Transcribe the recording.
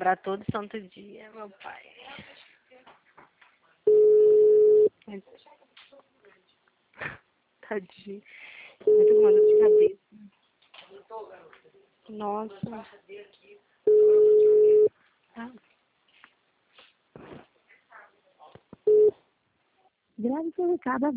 lembrar todo santo dia, meu pai. Tadinho. Muito com dor de cabeça. Nossa. Ah. Grave seu recado